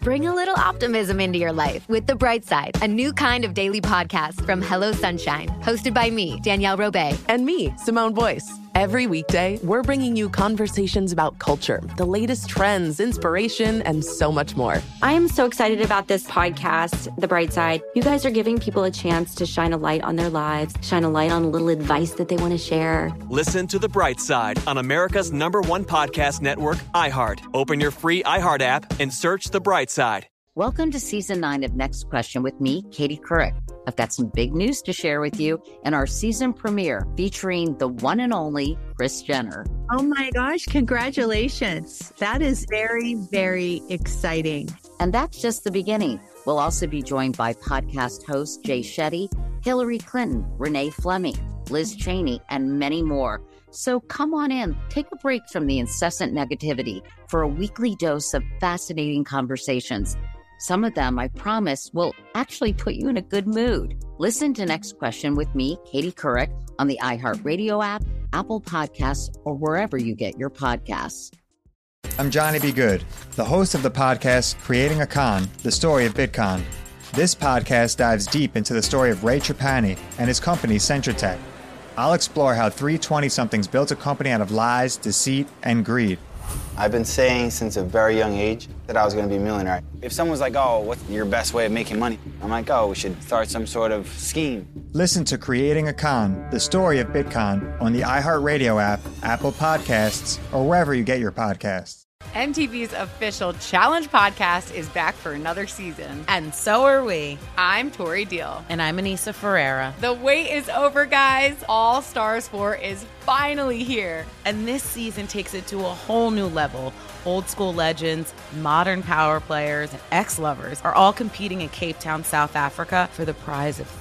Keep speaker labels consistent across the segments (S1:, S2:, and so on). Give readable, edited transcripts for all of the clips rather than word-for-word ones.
S1: Bring a little optimism into your life with The Bright Side, a new kind of daily podcast from Hello Sunshine, hosted by me, Danielle Robay.
S2: And me, Simone Boyce. Every weekday, we're bringing you conversations about culture, the latest trends, inspiration, and so much more.
S3: I am so excited about this podcast, The Bright Side. You guys are giving people a chance to shine a light on their lives, shine a light on a little advice that they want to share.
S4: Listen to The Bright Side on America's #1 podcast network, iHeart. Open your free iHeart app and search The Bright Side.
S5: Welcome to Season 9 of Next Question with me, Katie Couric. I've got some big news to share with you in our season premiere featuring the one and only Kris Jenner.
S6: Oh my gosh, congratulations. That is very, very exciting.
S5: And that's just the beginning. We'll also be joined by podcast host Jay Shetty, Hillary Clinton, Renee Fleming, Liz Cheney, and many more. So come on in, take a break from the incessant negativity for a weekly dose of fascinating conversations. Some of them, I promise, will actually put you in a good mood. Listen to Next Question with me, Katie Couric, on the iHeartRadio app, Apple Podcasts, or wherever you get your podcasts.
S7: I'm Johnny B. Good, the host of the podcast Creating a Con, the story of Bitcoin. This podcast dives deep into the story of Ray Trapani and his company, Centratech. I'll explore how three 20-somethings built a company out of lies, deceit, and greed.
S8: I've been saying since a very young age that I was going to be a millionaire. If someone's like, oh, what's your best way of making money? I'm like, oh, we should start some sort of scheme.
S7: Listen to Creating a Con, the story of Bitcoin, on the iHeartRadio app, Apple Podcasts, or wherever you get your podcasts.
S9: MTV's official Challenge podcast is back for another season.
S2: And so are we.
S9: I'm Tori Deal.
S2: And I'm Anissa Ferreira.
S9: The wait is over, guys. All Stars 4 is finally here.
S2: And this season takes it to a whole new level. Old school legends, modern power players, and ex-lovers are all competing in Cape Town, South Africa for the prize of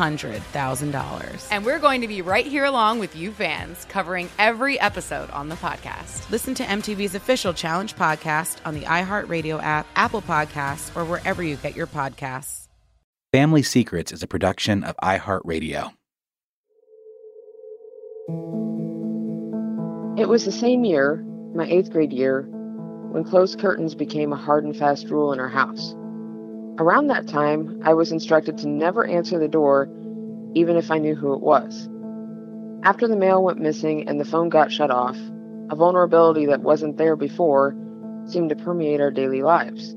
S2: $300,000.
S9: And we're going to be right here along with you fans, covering every episode on the podcast.
S2: Listen to MTV's official Challenge podcast on the iHeartRadio app, Apple Podcasts, or wherever you get your podcasts.
S10: Family Secrets is a production of iHeartRadio.
S11: It was the same year, my 8th grade year, when closed curtains became a hard and fast rule in our house. Around that time, I was instructed to never answer the door, even if I knew who it was. After the mail went missing and the phone got shut off, a vulnerability that wasn't there before seemed to permeate our daily lives.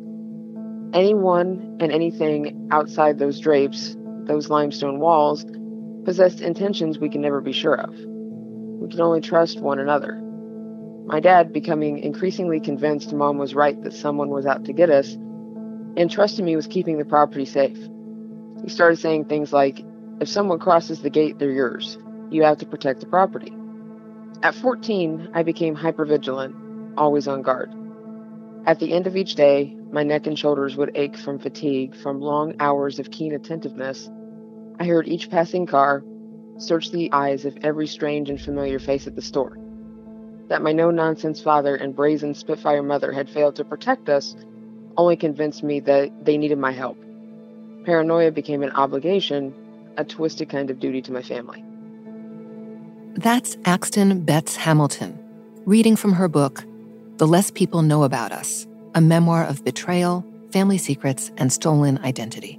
S11: Anyone and anything outside those drapes, those limestone walls, possessed intentions we can never be sure of. We could only trust one another. My dad, becoming increasingly convinced Mom was right that someone was out to get us, entrusted me with keeping the property safe. He started saying things like, if someone crosses the gate, they're yours. You have to protect the property. At 14, I became hypervigilant, always on guard. At the end of each day, my neck and shoulders would ache from fatigue, from long hours of keen attentiveness. I heard each passing car, search the eyes of every strange and familiar face at the store. That my no-nonsense father and brazen Spitfire mother had failed to protect us only convinced me that they needed my help. Paranoia became an obligation, a twisted kind of duty to my family.
S12: That's Axton Betts Hamilton, reading from her book, The Less People Know About Us, a memoir of betrayal, family secrets, and stolen identity.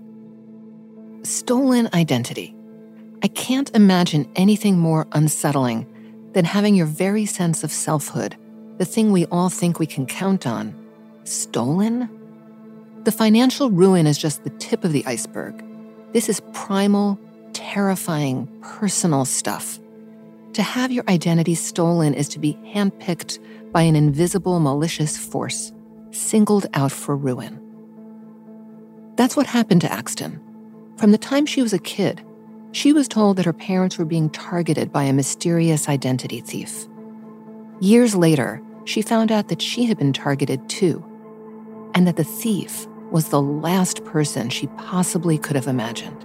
S12: Stolen identity. I can't imagine anything more unsettling than having your very sense of selfhood, the thing we all think we can count on, stolen? The financial ruin is just the tip of the iceberg. This is primal, terrifying, personal stuff. To have your identity stolen is to be handpicked by an invisible, malicious force, singled out for ruin. That's what happened to Axton. From the time she was a kid, she was told that her parents were being targeted by a mysterious identity thief. Years later, she found out that she had been targeted too, and that the thief was the last person she possibly could have imagined.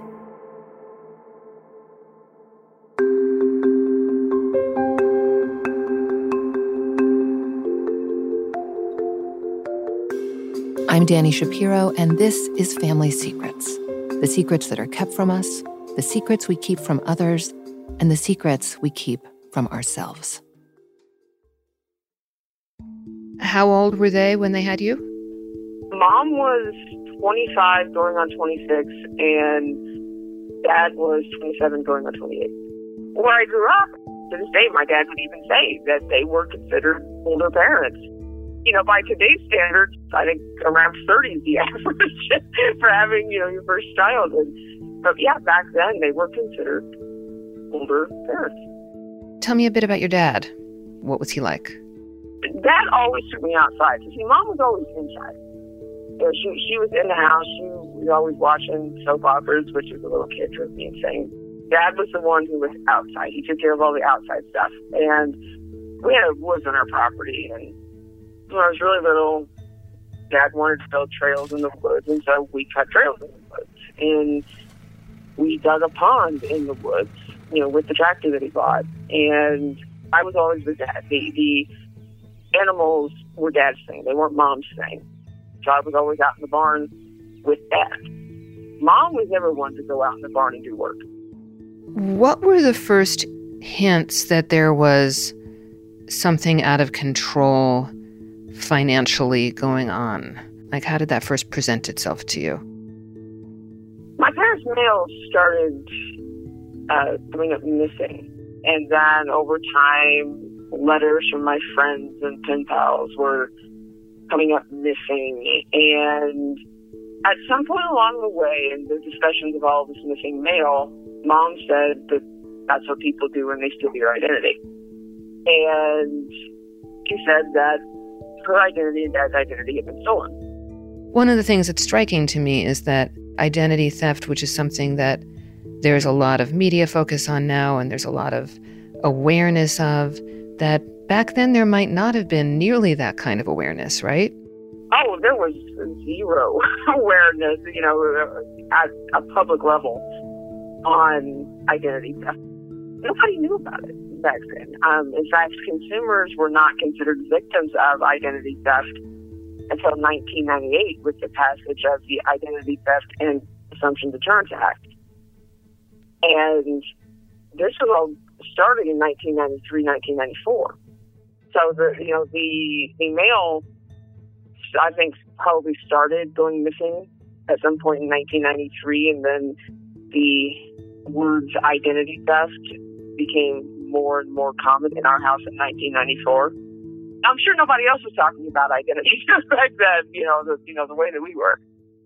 S12: I'm Dani Shapiro, and this is Family Secrets. The secrets that are kept from us, the secrets we keep from others, and the secrets we keep from ourselves.
S13: How old were they when they had you?
S11: Mom was 25 going on 26, and Dad was 27 going on 28. Where I grew up, to this day, my dad would even say that they were considered older parents. You know, by today's standards, I think around 30 is the average for having, you know, your first child. But yeah, back then they were considered older parents.
S12: Tell me a bit about your dad. What was he like?
S11: Dad always took me outside. You see, Mom was always inside. You know, she was in the house. She was always watching soap operas, which as a little kid drove me insane. Dad was the one who was outside. He took care of all the outside stuff. And we had woods on our property. And when I was really little, Dad wanted to build trails in the woods. And so we cut trails in the woods. And we dug a pond in the woods, you know, with the tractor that he bought. And I was always with Dad. The animals were Dad's thing. They weren't Mom's thing. So I was always out in the barn with Dad. Mom was never one to go out in the barn and do work.
S12: What were the first hints that there was something out of control financially going on? Like, how did that first present itself to you?
S11: My parents' mail started coming up missing. And then over time, letters from my friends and pen pals were coming up missing. And at some point along the way, in the discussions of all this missing mail, Mom said that that's what people do when they steal your identity. And she said that her identity and Dad's identity had been stolen.
S12: One of the things that's striking to me is that identity theft, which is something that there's a lot of media focus on now and there's a lot of awareness of, that back then there might not have been nearly that kind of awareness, right?
S11: Oh, there was zero awareness, you know, at a public level on identity theft. Nobody knew about it back then. In fact, consumers were not considered victims of identity theft until 1998 with the passage of the Identity Theft and Assumption Deterrence Act. And this was all started in 1993, 1994. So the mail, I think, probably started going missing at some point in 1993, and then the words identity theft became more and more common in our house in 1994. I'm sure nobody else was talking about identity back then, the way that we were.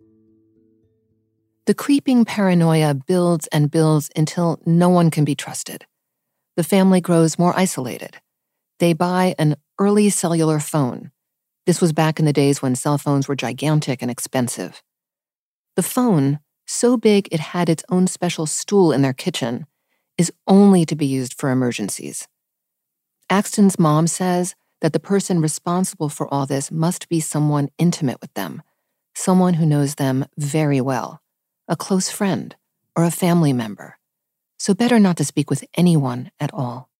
S12: The creeping paranoia builds and builds until no one can be trusted. The family grows more isolated. They buy an early cellular phone. This was back in the days when cell phones were gigantic and expensive. The phone, so big it had its own special stool in their kitchen, is only to be used for emergencies. Axton's mom says that the person responsible for all this must be someone intimate with them, someone who knows them very well, a close friend or a family member. So better not to speak with anyone at all.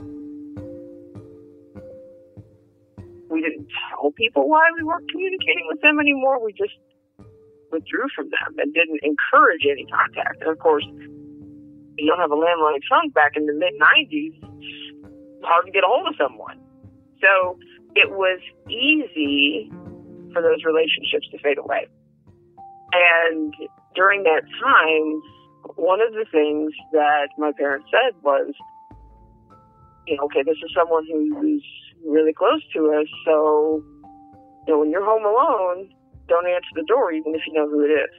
S11: We didn't tell people why we weren't communicating with them anymore. We just withdrew from them and didn't encourage any contact. And of course, you don't have a landline phone back in the mid-90s. It's hard to get a hold of someone. So it was easy for those relationships to fade away. And during that time, one of the things that my parents said was, okay, this is someone who's really close to us, so when you're home alone, don't answer the door even if you know who it is.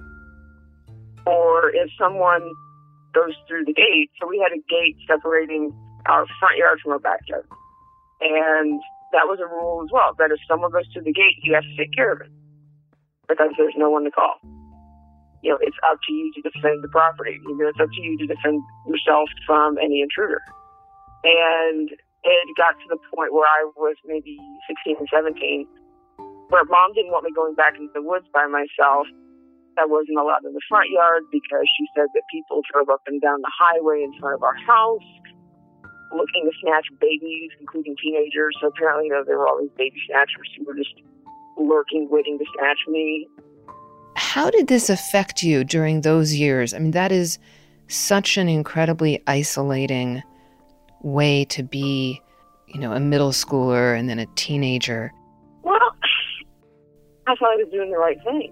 S11: Or if someone goes through the gate, so we had a gate separating our front yard from our backyard. And that was a rule as well, that if someone goes through the gate, you have to take care of it because there's no one to call. It's up to you to defend the property. It's up to you to defend yourself from any intruder. And it got to the point where I was maybe 16 and 17, where Mom didn't want me going back into the woods by myself. I wasn't allowed in the front yard because she said that people drove up and down the highway in front of our house looking to snatch babies, including teenagers. So apparently, there were all these baby snatchers who were just lurking, waiting to snatch me.
S12: How did this affect you during those years? I mean, that is such an incredibly isolating way to be, a middle schooler and then a teenager.
S11: Well, I thought I was doing the right thing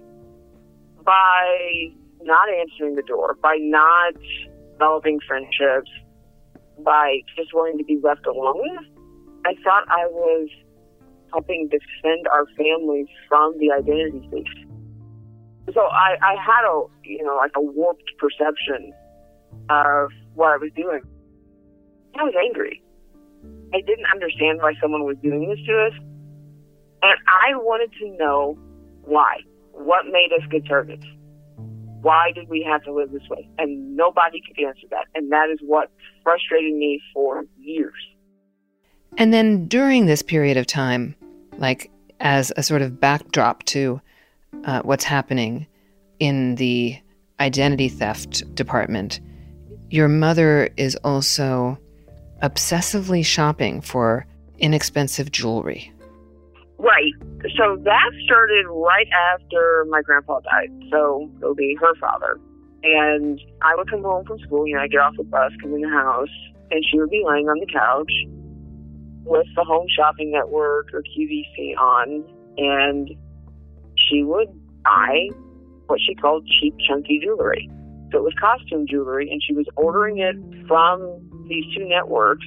S11: by not answering the door, by not developing friendships, by just wanting to be left alone. I thought I was helping defend our family from the identity thief. So I had a warped perception of what I was doing. I was angry. I didn't understand why someone was doing this to us. And I wanted to know why. What made us good servants? Why did we have to live this way? And nobody could answer that. And that is what frustrated me for years.
S12: And then during this period of time, like as a sort of backdrop to what's happening in the identity theft department, your mother is also obsessively shopping for inexpensive jewelry.
S11: Right. So that started right after my grandpa died. So it'll be her father. And I would come home from school, I'd get off the bus, come in the house, and she would be laying on the couch with the Home Shopping Network or QVC on, and she would buy what she called cheap, chunky jewelry. So it was costume jewelry, and she was ordering it from these two networks.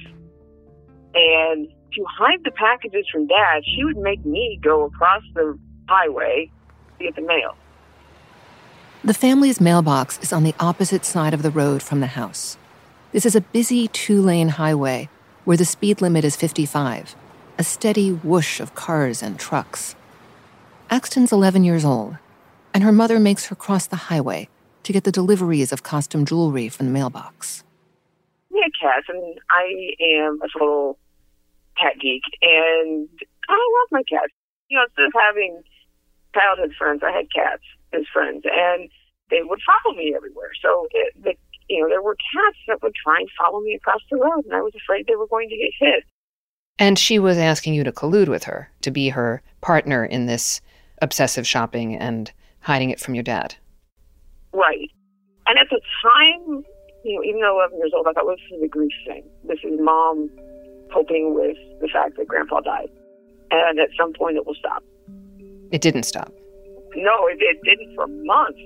S11: And to hide the packages from Dad, she would make me go across the highway to get the mail.
S12: The family's mailbox is on the opposite side of the road from the house. This is a busy 2-lane highway where the speed limit is 55, a steady whoosh of cars and trucks. Axton's 11 years old, and her mother makes her cross the highway to get the deliveries of costume jewelry from the mailbox.
S11: We had cats, and I am a total cat geek, and I love my cats. Instead of having childhood friends, I had cats as friends, and they would follow me everywhere. So, there were cats that would try and follow me across the road, and I was afraid they were going to get hit.
S12: And she was asking you to collude with her, to be her partner in this obsessive shopping and hiding it from your dad.
S11: Right. And at the time, even though 11 years old, I thought, well, this is a grief thing. This is Mom coping with the fact that Grandpa died. And at some point it will stop.
S12: It didn't stop.
S11: No, it didn't for months.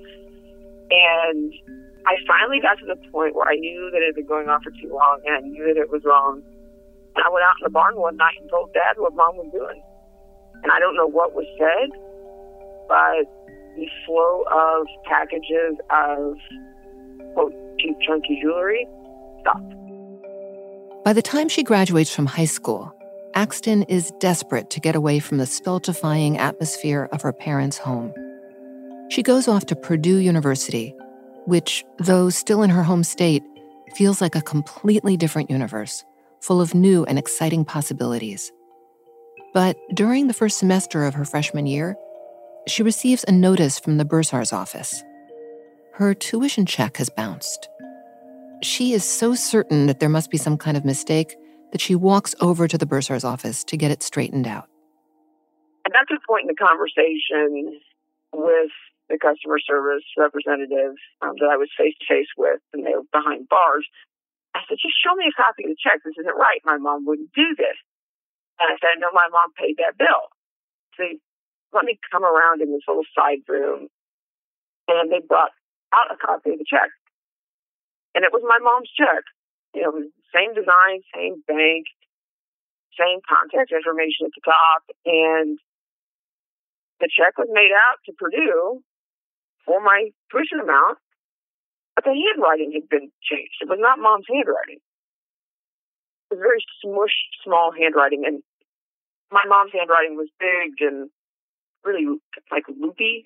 S11: And I finally got to the point where I knew that it had been going on for too long, and I knew that it was wrong. And I went out in the barn one night and told Dad what Mom was doing. And I don't know what was said, but the flow of packages of, quote, cheap, chunky jewelry stopped.
S12: By the time she graduates from high school, Axton is desperate to get away from the stultifying atmosphere of her parents' home. She goes off to Purdue University, which, though still in her home state, feels like a completely different universe, full of new and exciting possibilities. But during the first semester of her freshman year, she receives a notice from the bursar's office. Her tuition check has bounced. She is so certain that there must be some kind of mistake that she walks over to the bursar's office to get it straightened out.
S11: And at that point in the conversation with the customer service representative that I was face-to-face with, and they were behind bars, I said, just show me a copy of the check. This isn't right. My mom wouldn't do this. And I said, no, my mom paid that bill. So let me come around in this little side room. And they brought out a copy of the check. And it was my mom's check. It was same design, same bank, same contact information at the top. And the check was made out to Purdue for my tuition amount, but the handwriting had been changed. It was not Mom's handwriting. It was very smushed, small handwriting. And my mom's handwriting was big and really like loopy.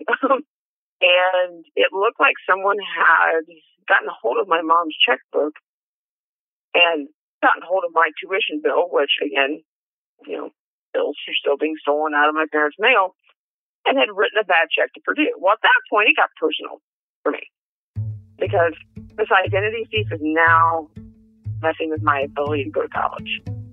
S11: And it looked like someone had gotten a hold of my mom's checkbook and gotten hold of my tuition bill, which again, bills are still being stolen out of my parents' mail, and had written a bad check to Purdue. Well, at that point, it got personal for me because this identity thief is now messing with my ability to go to college.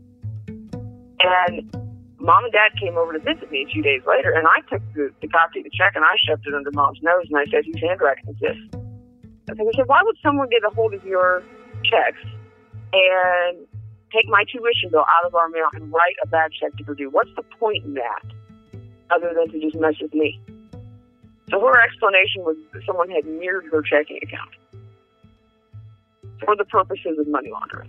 S11: And Mom and Dad came over to visit me a few days later, and I took the copy of the check and I shoved it under Mom's nose, and I said, whose handwriting is this? And they said, why would someone get a hold of your checks and take my tuition bill out of our mail and write a bad check to Purdue? What's the point in that? other than to just mess with me. So her explanation was that someone had mirrored her checking account for the purposes of money laundering.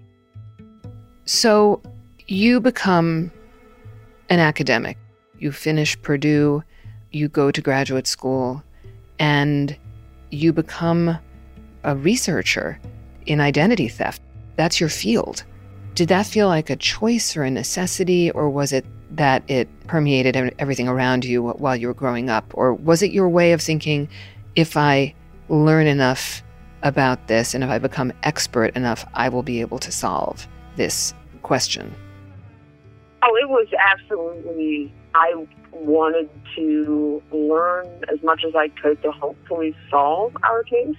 S12: So you become an academic. You finish Purdue, you go to graduate school, and you become a researcher in identity theft. That's your field. Did that feel like a choice or a necessity, or was it that it permeated everything around you while you were growing up? Or was it your way of thinking, if I learn enough about this and if I become expert enough, I will be able to solve this question?
S11: Oh, it was absolutely, I wanted to learn as much as I could to hopefully solve our case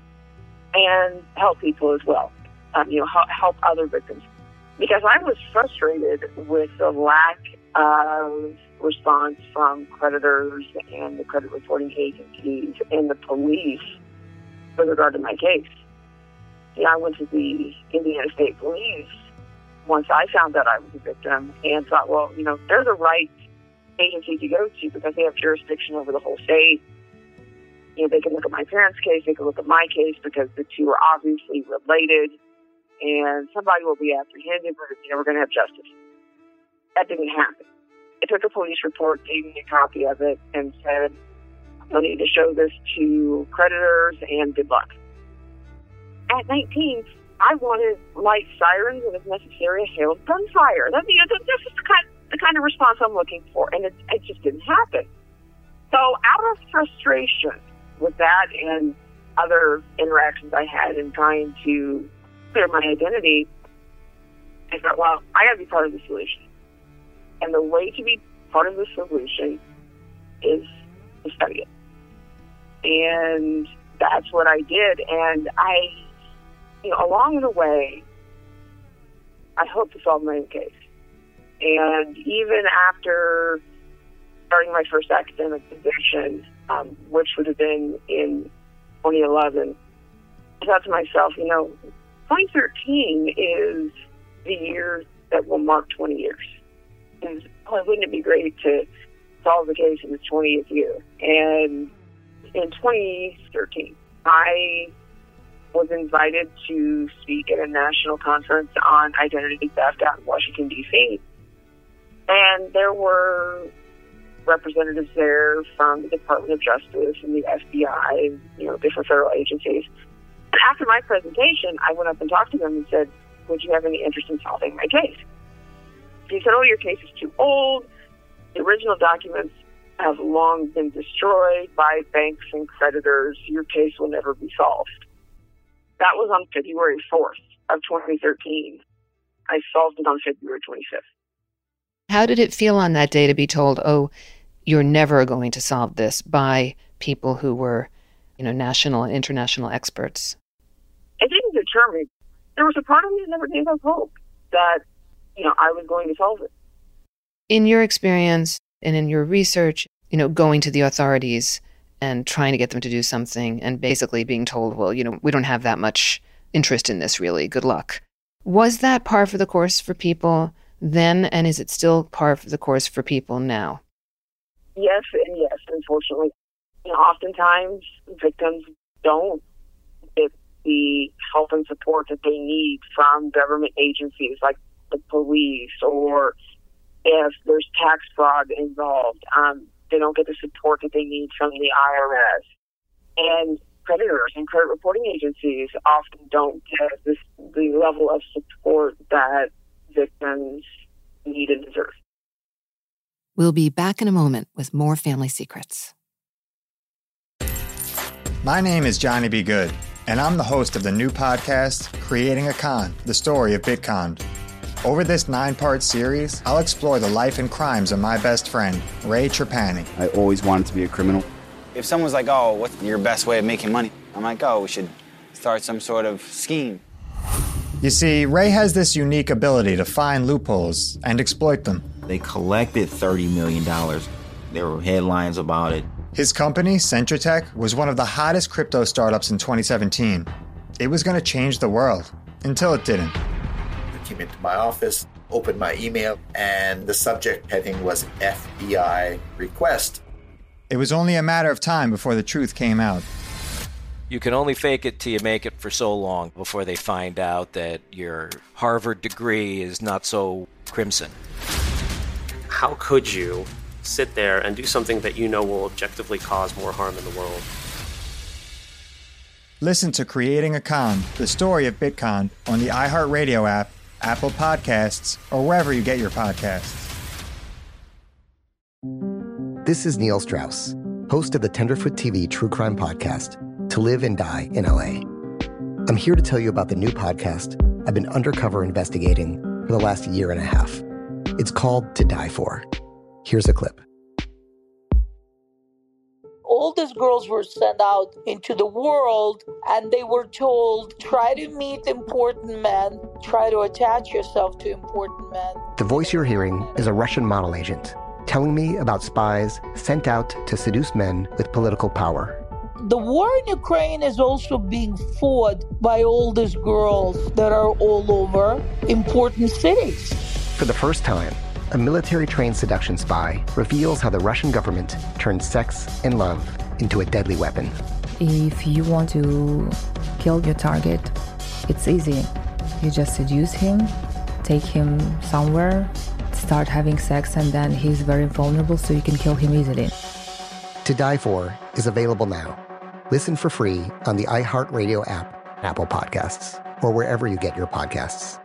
S11: and help people as well, help other victims. Because I was frustrated with the lack of response from creditors and the credit reporting agencies and the police with regard to my case. I went to the Indiana State Police once I found that I was a victim and thought, well, they're the right agency to go to because they have jurisdiction over the whole state. They can look at my parents' case, they can look at my case because the two are obviously related. And somebody will be apprehended, but we're going to have justice. That didn't happen. I took a police report, gave me a copy of it, and said, you'll need to show this to creditors, and good luck. At 19, I wanted light sirens and, if necessary, a hailed gunfire. This is the kind of response I'm looking for, and it just didn't happen. So out of frustration with that and other interactions I had in trying to clear my identity, I thought, well, I got to be part of the solution. And the way to be part of the solution is to study it. And that's what I did. And along the way, I hope to solve my own case. And even after starting my first academic position, which would have been in 2011, I thought to myself, 2013 is the year that will mark 20 years. Wouldn't it be great to solve the case in the 20th year? And in 2013, I was invited to speak at a national conference on identity theft out in Washington, D.C. And there were representatives there from the Department of Justice and the FBI, different federal agencies. And after my presentation, I went up and talked to them and said, would you have any interest in solving my case? He said, your case is too old. The original documents have long been destroyed by banks and creditors. Your case will never be solved. That was on February 4th of 2013. I solved it on February 25th.
S12: How did it feel on that day to be told, you're never going to solve this by people who were, national and international experts?
S11: It didn't deter me. There was a part of me that never gave up hope that, I was going to solve it.
S12: In your experience and in your research, going to the authorities and trying to get them to do something and basically being told, well, we don't have that much interest in this really, good luck. Was that par for the course for people then, and is it still par for the course for people now?
S11: Yes and yes, unfortunately. Oftentimes, victims don't get the help and support that they need from government agencies like the police, or if there's tax fraud involved, they don't get the support that they need from the IRS. And creditors and credit reporting agencies often don't get the level of support that victims need and deserve.
S12: We'll be back in a moment with more Family Secrets.
S7: My name is Johnny B. Good, and I'm the host of the new podcast, Creating a Con, the story of Bitcon. Over this 9-part series, I'll explore the life and crimes of my best friend, Ray Trapani.
S8: I always wanted to be a criminal. If someone's like, what's your best way of making money? I'm like, we should start some sort of scheme.
S7: You see, Ray has this unique ability to find loopholes and exploit them.
S13: They collected $30 million. There were headlines about it.
S7: His company, CentraTech, was one of the hottest crypto startups in 2017. It was going to change the world, until it didn't.
S14: I came into my office. opened my email, and the subject heading was FBI request.
S7: It was only a matter of time before the truth came out.
S15: You can only fake it till you make it for so long before they find out that your Harvard degree is not so crimson.
S16: How could you sit there and do something that you know will objectively cause more harm in the world?
S7: Listen to Creating a Con, the story of Bitcon, on the iHeartRadio app, Apple Podcasts, or wherever you get your podcasts.
S17: This is Neil Strauss, host of the Tenderfoot TV True Crime Podcast, To Live and Die in LA. I'm here to tell you about the new podcast I've been undercover investigating for the last year and a half. It's called To Die For. Here's a clip.
S18: All these girls were sent out into the world and they were told, try to meet important men, try to attach yourself to important men.
S17: The voice you're hearing is a Russian model agent telling me about spies sent out to seduce men with political power.
S18: The war in Ukraine is also being fought by all these girls that are all over important cities.
S17: For the first time, a military-trained seduction spy reveals how the Russian government turned sex and love into a deadly weapon.
S19: If you want to kill your target, it's easy. You just seduce him, take him somewhere, start having sex, and then he's very vulnerable, so you can kill him easily.
S17: To Die For is available now. Listen for free on the iHeartRadio app, Apple Podcasts, or wherever you get your podcasts.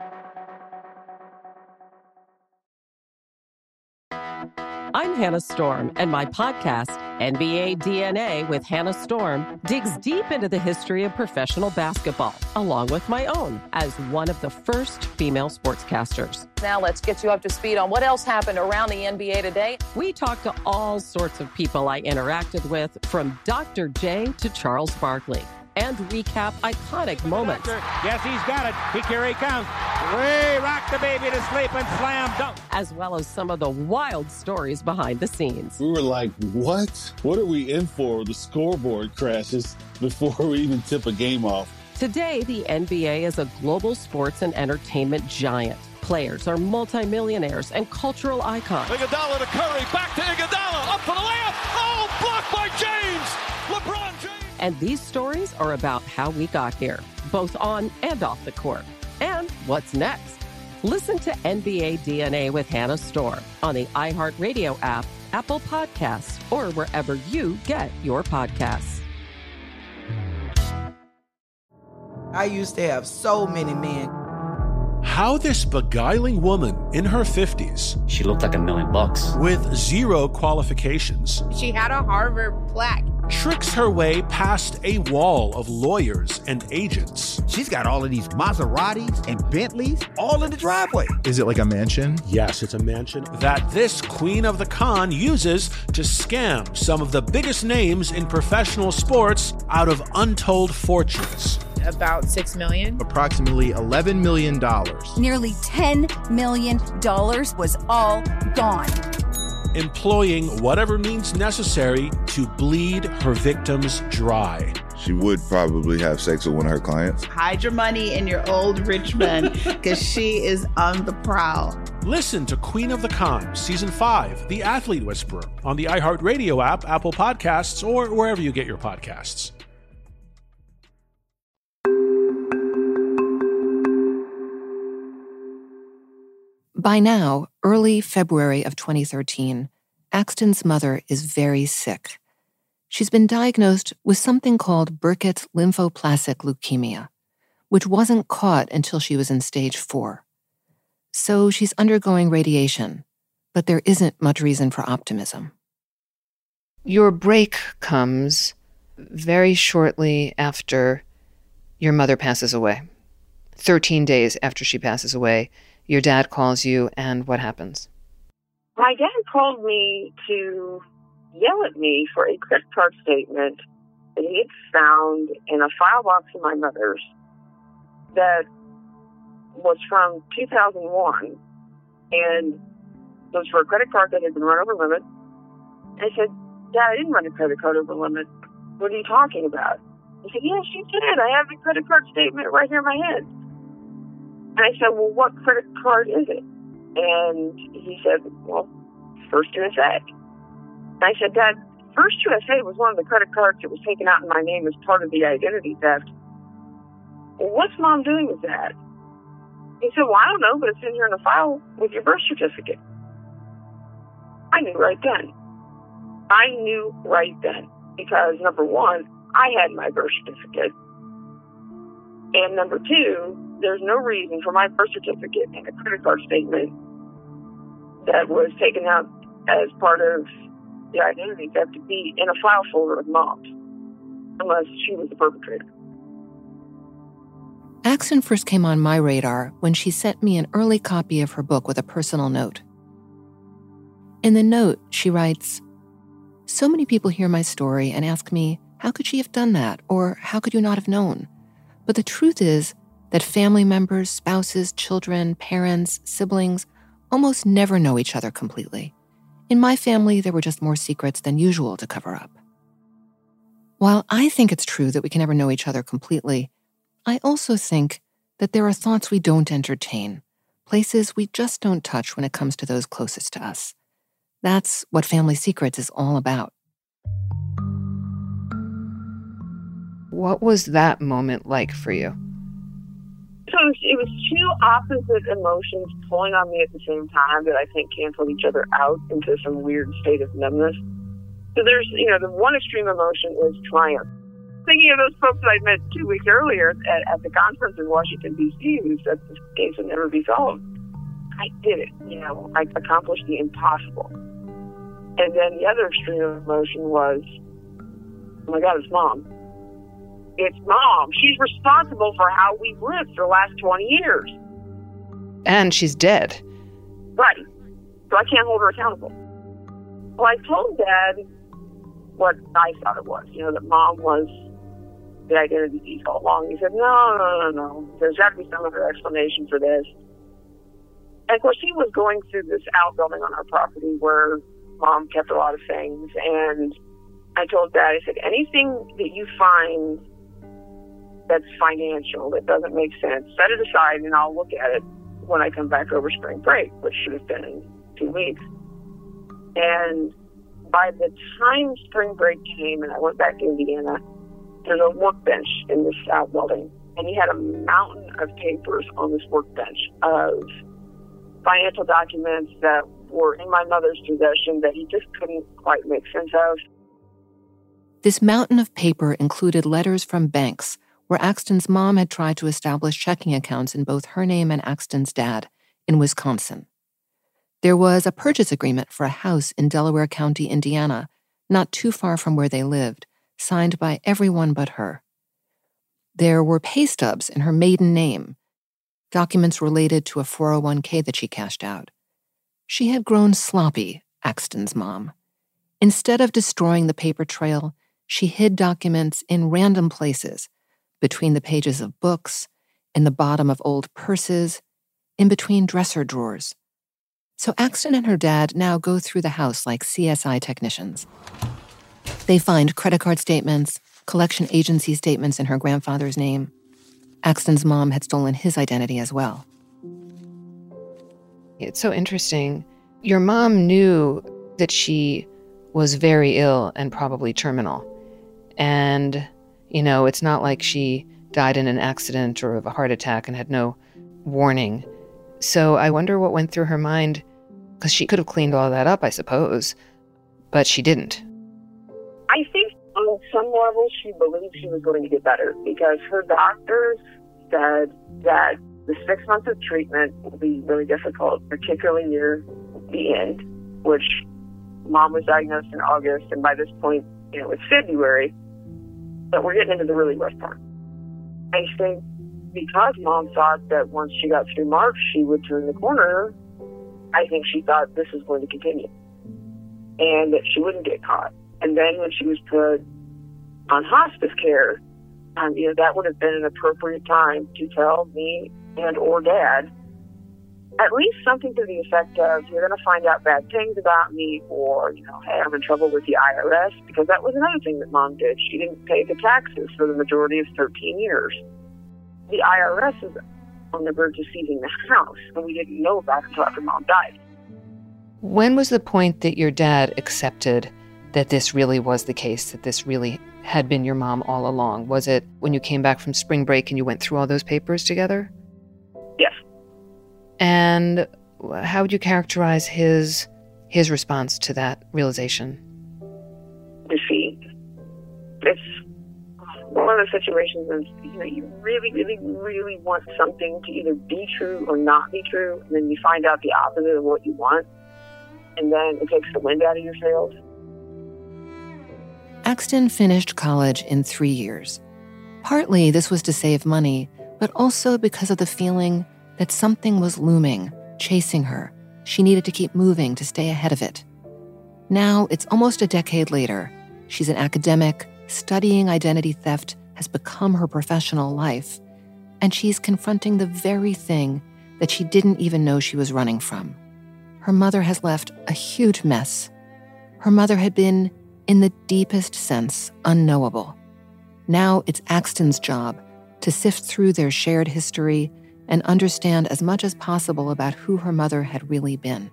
S20: I'm Hannah Storm, and my podcast, NBA DNA with Hannah Storm, digs deep into the history of professional basketball, along with my own, as one of the first female sportscasters.
S21: Now let's get you up to speed on what else happened around the NBA today.
S20: We talk to all sorts of people I interacted with, from Dr. J to Charles Barkley, and recap iconic moments.
S22: Yes, he's got it. Here he comes. Ray rocked the baby to sleep and slam dunk.
S20: As well as some of the wild stories behind the scenes.
S23: We were like, what? What are we in for? The scoreboard crashes before we even tip a game off.
S20: Today, the NBA is a global sports and entertainment giant. Players are multimillionaires and cultural icons.
S22: Iguodala to Curry, back to Iguodala, up for the layup. Oh, blocked by James. LeBron James.
S20: And these stories are about how we got here, both on and off the court. And what's next? Listen to NBA DNA with Hannah Storm on the iHeartRadio app, Apple Podcasts, or wherever you get your podcasts.
S24: I used to have so many men.
S25: How this beguiling woman in her 50s,
S26: she looked like $1 million,
S25: with zero qualifications,
S9: she had a Harvard plaque,
S25: tricks her way past a wall of lawyers and agents.
S27: She's got all of these Maseratis and Bentleys all in the driveway.
S28: Is it like a mansion?
S25: Yes, it's a mansion. That this queen of the con uses to scam some of the biggest names in professional sports out of untold fortunes.
S9: About $6 million.
S28: Approximately $11 million.
S29: Nearly $10 million was all gone.
S25: Employing whatever means necessary to bleed her victims dry.
S30: She would probably have sex with one of her clients.
S31: Hide your money in your old rich man, because she is on the prowl.
S25: Listen to Queen of the Con, Season 5, The Athlete Whisperer, on the iHeartRadio app, Apple Podcasts, or wherever you get your podcasts.
S12: By now, early February of 2013, Axton's mother is very sick. She's been diagnosed with something called Burkitt's lymphoplastic leukemia, which wasn't caught until she was in stage 4. So she's undergoing radiation, but there isn't much reason for optimism.
S32: Your break comes very shortly after your mother passes away. 13 days after she passes away, your dad calls you, and what happens?
S11: My dad called me to yell at me for a credit card statement that he had found in a file box of my mother's that was from 2001, and it was for a credit card that had been run over limit. And I said, Dad, I didn't run a credit card over limit. What are you talking about? He said, yes, you did. I have the credit card statement right here in my head. And I said, well, what credit card is it? And he said, well, First USA. And I said, Dad, First USA was one of the credit cards that was taken out in my name as part of the identity theft. Well, what's Mom doing with that? He said, well, I don't know, but it's in here in the file with your birth certificate. I knew right then. Because, number one, I had my birth certificate. And number two, there's no reason for my birth certificate and a credit card statement that was taken out as part of the identity theft to be in a file folder of Mom's, unless she was the perpetrator.
S12: Axton first came on my radar when she sent me an early copy of her book with a personal note. In the note, she writes, "So many people hear my story and ask me, how could she have done that? Or how could you not have known? But the truth is that family members, spouses, children, parents, siblings almost never know each other completely. In my family, there were just more secrets than usual to cover up. While I think it's true that we can never know each other completely, I also think that there are thoughts we don't entertain, places we just don't touch when it comes to those closest to us. That's what Family Secrets is all about."
S32: What was that moment like for you?
S11: So it was two opposite emotions pulling on me at the same time that I think canceled each other out into some weird state of numbness. So there's, the one extreme emotion is triumph. Thinking of those folks that I met 2 weeks earlier at the conference in Washington, D.C., who said this case would never be solved. I did it. I accomplished the impossible. And then the other extreme emotion was, oh my God, it's Mom. It's Mom. She's responsible for how we've lived for the last 20 years.
S32: And she's dead.
S11: Right. So I can't hold her accountable. Well, I told Dad what I thought it was, that Mom was the identity thief all along. He said, no. There's got to be some other explanation for this. And of course, he was going through this outbuilding on our property where Mom kept a lot of things. And I told Dad, I said, anything that you find that's financial, that doesn't make sense, set it aside and I'll look at it when I come back over spring break, which should have been in 2 weeks. And by the time spring break came and I went back to Indiana, there's a workbench in this outbuilding. And he had a mountain of papers on this workbench of financial documents that were in my mother's possession that he just couldn't quite make sense of.
S12: This mountain of paper included letters from banks where Axton's mom had tried to establish checking accounts in both her name and Axton's dad in Wisconsin. There was a purchase agreement for a house in Delaware County, Indiana, not too far from where they lived, signed by everyone but her. There were pay stubs in her maiden name, documents related to a 401k that she cashed out. She had grown sloppy, Axton's mom. Instead of destroying the paper trail, she hid documents in random places, between the pages of books, in the bottom of old purses, in between dresser drawers. So Axton and her dad now go through the house like CSI technicians. They find credit card statements, collection agency statements in her grandfather's name. Axton's mom had stolen his identity as well.
S32: It's so interesting. Your mom knew that she was very ill and probably terminal. And, it's not like she died in an accident or of a heart attack and had no warning. So I wonder what went through her mind, because she could have cleaned all that up, I suppose, but she didn't.
S11: I think on some level she believed she was going to get better because her doctors said that the 6 months of treatment will be really difficult, particularly near the end, which Mom was diagnosed in August, and by this point, it's February, but we're getting into the really rough part. I think because Mom thought that once she got through March, she would turn the corner, I think she thought this was going to continue and that she wouldn't get caught. And then when she was put on hospice care, that would have been an appropriate time to tell me and or Dad at least something to the effect of, you're going to find out bad things about me, or, hey, I'm in trouble with the IRS, because that was another thing that Mom did. She didn't pay the taxes for the majority of 13 years. The IRS is on the verge of seizing the house, and we didn't know about it until after Mom died.
S32: When was the point that your dad accepted that this really was the case, that this really had been your mom all along? Was it when you came back from spring break and you went through all those papers together?
S11: Yes.
S32: And how would you characterize his response to that realization?
S11: Defeat. It's one of those situations where, you really, really, really want something to either be true or not be true, and then you find out the opposite of what you want, and then it takes the wind out of your sails.
S12: Axton finished college in 3 years. Partly this was to save money, but also because of the feeling that something was looming, chasing her. She needed to keep moving to stay ahead of it. Now, it's almost a decade later. She's an academic. Studying identity theft has become her professional life, and she's confronting the very thing that she didn't even know she was running from. Her mother has left a huge mess. Her mother had been, in the deepest sense, unknowable. Now it's Axton's job to sift through their shared history and understand as much as possible about who her mother had really been.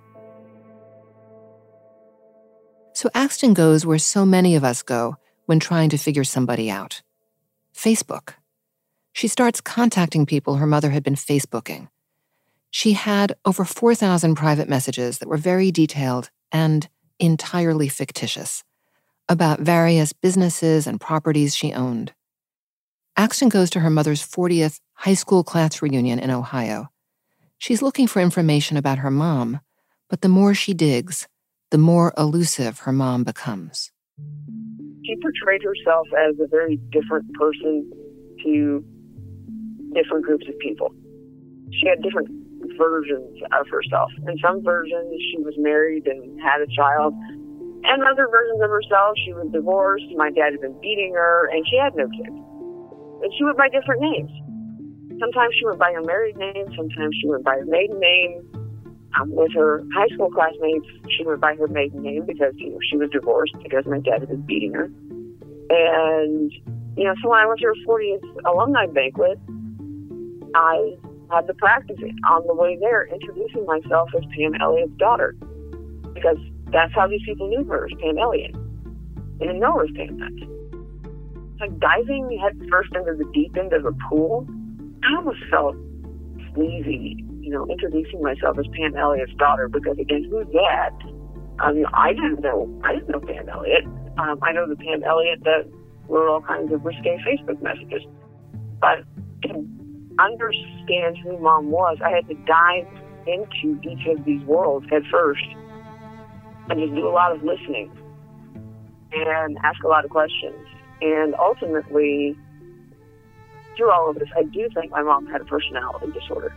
S12: So Axton goes where so many of us go when trying to figure somebody out. Facebook. She starts contacting people her mother had been Facebooking. She had over 4,000 private messages that were very detailed and entirely fictitious about various businesses and properties she owned. Axton goes to her mother's 40th high school class reunion in Ohio. She's looking for information about her mom, but the more she digs, the more elusive her mom becomes.
S11: She portrayed herself as a very different person to different groups of people. She had different versions of herself. In some versions, she was married and had a child. And other versions of herself, she was divorced, my dad had been beating her, and she had no kids. And she went by different names. Sometimes she went by her married name, sometimes she went by her maiden name. With her high school classmates, she went by her maiden name because, she was divorced because my dad had been beating her. And, so when I went to her 40th alumni banquet, I had to practice it on the way there, introducing myself as Pam Elliott's daughter. Because that's how these people knew her, as Pam Elliott. They didn't know her as Pam Betts. It's like diving head first into the deep end of a pool. I almost felt sleazy, introducing myself as Pam Elliott's daughter, because again, who's that? I didn't know Pam Elliott. I know the Pam Elliott that wrote all kinds of risque Facebook messages. But to understand who Mom was, I had to dive into each of these worlds head first and just do a lot of listening and ask a lot of questions. And ultimately, through all of this, I do think my mom had a personality disorder.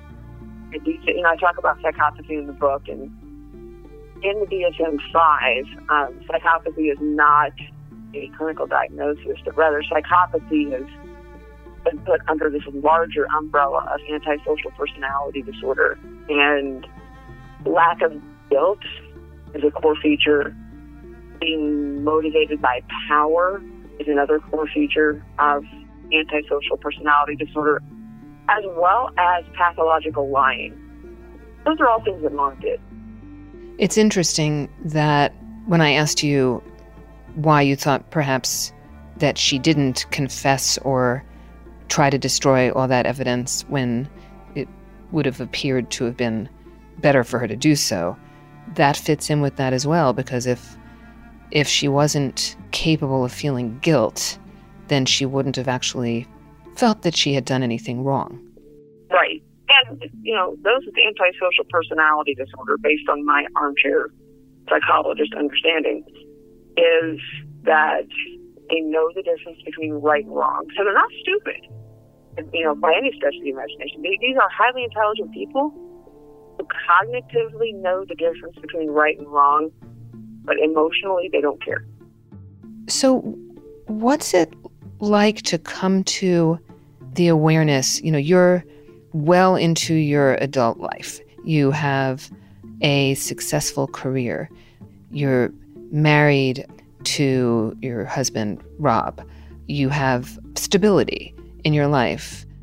S11: I talk about psychopathy in the book, and in the DSM-5, psychopathy is not a clinical diagnosis, but rather psychopathy has been put under this larger umbrella of antisocial personality disorder. And lack of guilt is a core feature. Being motivated by power is another core feature of antisocial personality disorder, as well as pathological lying. Those are all things that Mom did.
S32: It's interesting that when I asked you why you thought perhaps that she didn't confess or try to destroy all that evidence when it would have appeared to have been better for her to do so, that fits in with that as well, because if she wasn't capable of feeling guilt, then she wouldn't have actually felt that she had done anything wrong.
S11: Right. And, those with antisocial personality disorder, based on my armchair psychologist understanding, is that they know the difference between right and wrong. So they're not stupid, by any stretch of the imagination. These are highly intelligent people who cognitively know the difference between right and wrong, but emotionally they don't care.
S32: So what's it like to come to the awareness? You're well into your adult life. You have a successful career. You're married to your husband, Rob. You have stability in your life.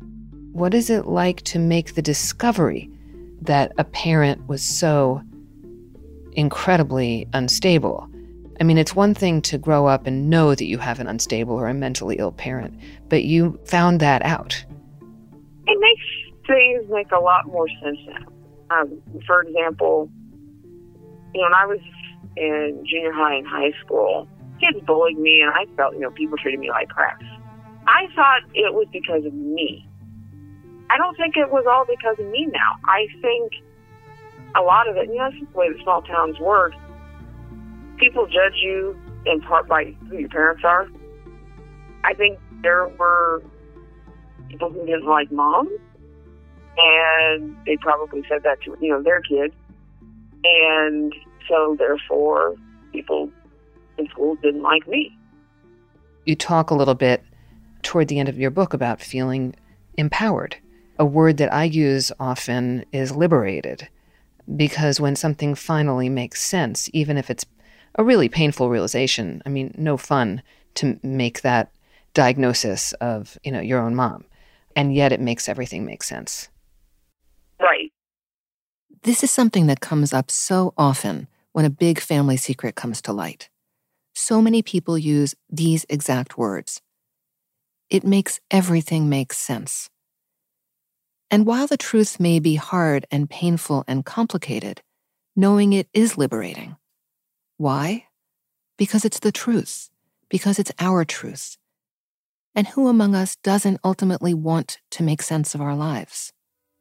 S32: What is it like to make the discovery that a parent was so incredibly unstable? I mean, it's one thing to grow up and know that you have an unstable or a mentally ill parent, but you found that out.
S11: It makes things make a lot more sense now. For example, when I was in junior high and high school, kids bullied me, and I felt, people treated me like crap. I thought it was because of me. I don't think it was all because of me now. I think a lot of it, that's the way the small towns work. People judge you in part by who your parents are. I think there were people who didn't like mom, and they probably said that to, their kid. And so, therefore, people in school didn't like me.
S32: You talk a little bit toward the end of your book about feeling empowered. A word that I use often is liberated, because when something finally makes sense, even if it's a really painful realization, no fun to make that diagnosis of, your own mom, and yet it makes everything make sense.
S11: Right.
S12: This is something that comes up so often when a big family secret comes to light. So many people use these exact words. It makes everything make sense. And while the truth may be hard and painful and complicated, knowing it is liberating. Why? Because it's the truth, because it's our truth. And who among us doesn't ultimately want to make sense of our lives?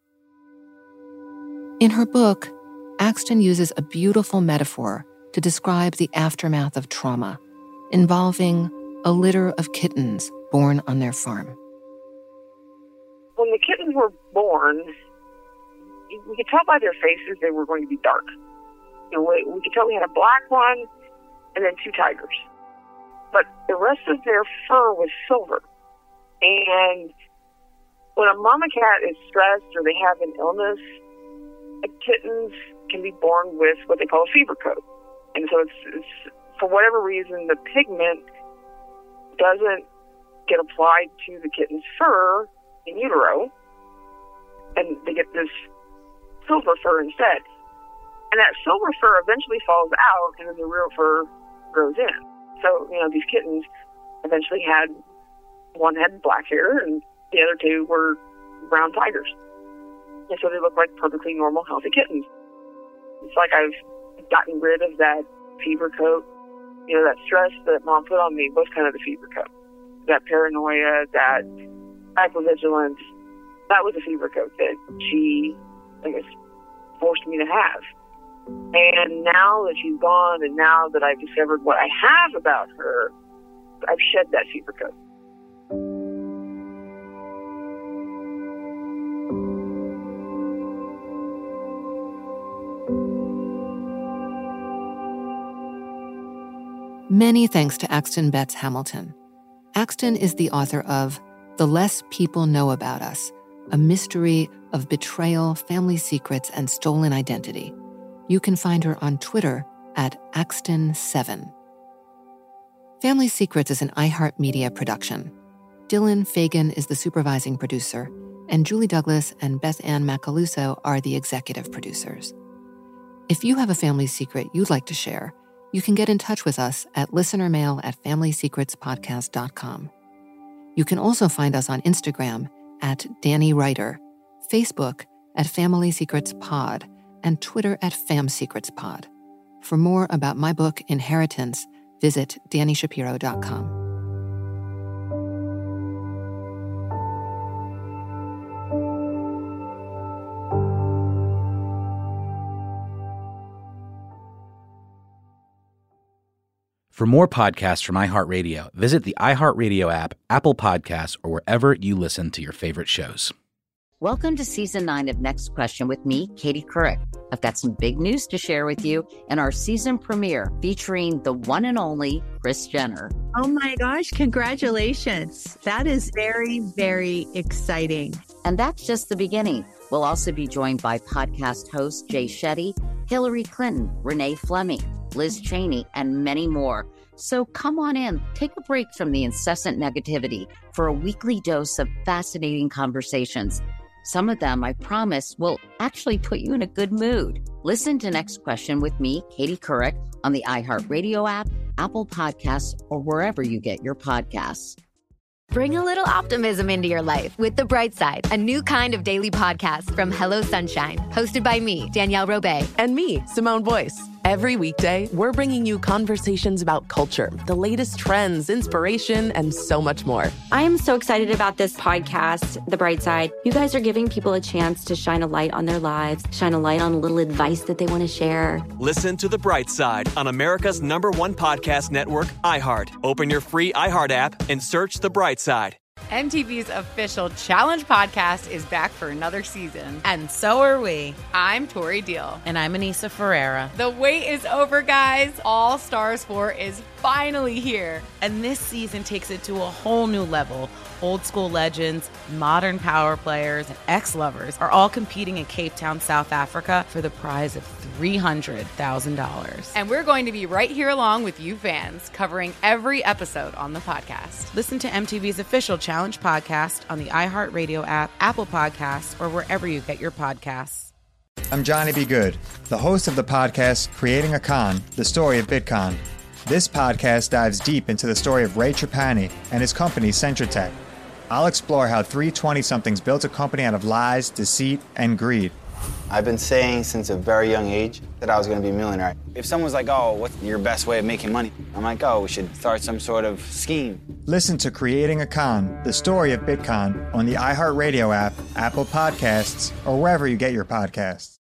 S12: In her book, Axton uses a beautiful metaphor to describe the aftermath of trauma, involving a litter of kittens born on their farm.
S11: When the kittens were born, we could tell by their faces they were going to be dark. We could tell we had a black one and then 2 tigers. But the rest of their fur was silver. And when a mama cat is stressed or they have an illness, the kittens can be born with what they call a fever coat. And so it's for whatever reason, the pigment doesn't get applied to the kitten's fur in utero, and they get this silver fur instead. And that silver fur eventually falls out, and then the real fur grows in. So, these kittens eventually one had black hair, and the other 2 were brown tigers. And so they look like perfectly normal, healthy kittens. It's like I've gotten rid of that fever coat. That stress that mom put on me was kind of the fever coat. That paranoia, that hypervigilance, that was a fever coat that she, forced me to have. And now that she's gone, and now that I've discovered what I have about her, I've shed that fever coat.
S12: Many thanks to Axton Betts Hamilton. Axton is the author of The Less People Know About Us, a mystery of betrayal, family secrets, and stolen identity. You can find her on Twitter at Axton7. Family Secrets is an iHeartMedia production. Dylan Fagan is the supervising producer, and Julie Douglas and Beth Ann Macaluso are the executive producers. If you have a family secret you'd like to share, you can get in touch with us at listenermail@familysecretspodcast.com. You can also find us on Instagram at Danny Writer, Facebook at Family Secrets Pod, and Twitter at FamSecretsPod. For more about my book, Inheritance, visit DannyShapiro.com.
S1: For more podcasts from iHeartRadio, visit the iHeartRadio app, Apple Podcasts, or wherever you listen to your favorite shows.
S2: Welcome to Season 9 of Next Question with me, Katie Couric. I've got some big news to share with you in our season premiere featuring the one and only Kris Jenner.
S3: Oh my gosh, congratulations. That is very, very exciting.
S2: And that's just the beginning. We'll also be joined by podcast host Jay Shetty, Hillary Clinton, Renee Fleming, Liz Cheney, and many more. So come on in, take a break from the incessant negativity for a weekly dose of fascinating conversations. Some of them, I promise, will actually put you in a good mood. Listen to Next Question with me, Katie Couric, on the iHeartRadio app, Apple Podcasts, or wherever you get your podcasts.
S4: Bring a little optimism into your life with The Bright Side, a new kind of daily podcast from Hello Sunshine, hosted by me, Danielle Robay.
S5: And me, Simone Boyce. Every weekday, we're bringing you conversations about culture, the latest trends, inspiration, and so much more.
S6: I am so excited about this podcast, The Bright Side. You guys are giving people a chance to shine a light on their lives, shine a light on a little advice that they want to share.
S7: Listen to The Bright Side on America's #1 podcast network, iHeart. Open your free iHeart app and search The Bright Side.
S9: MTV's official Challenge podcast is back for another season.
S8: And so are we.
S9: I'm Tori Deal.
S8: And I'm Anissa Ferreira.
S9: The wait is over, guys. All Stars 4 is finally here.
S8: And this season takes it to a whole new level. Old school legends, modern power players, and ex-lovers are all competing in Cape Town, South Africa for the prize of $300,000.
S9: And we're going to be right here along with you fans, covering every episode on the podcast.
S8: Listen to MTV's official Challenge podcast on the iHeartRadio app, Apple Podcasts, or wherever you get your podcasts.
S10: I'm Johnny B. Good, the host of the podcast Creating a Con, the story of Bitcoin. This podcast dives deep into the story of Ray Trapani and his company, Centratech. I'll explore how three 20-somethings built a company out of lies, deceit, and greed.
S13: I've been saying since a very young age that I was going to be a millionaire. If someone's like, oh, what's your best way of making money? I'm like, oh, we should start some sort of scheme.
S10: Listen to Creating a Con, the story of Bitcoin, on the iHeartRadio app, Apple Podcasts, or wherever you get your podcasts.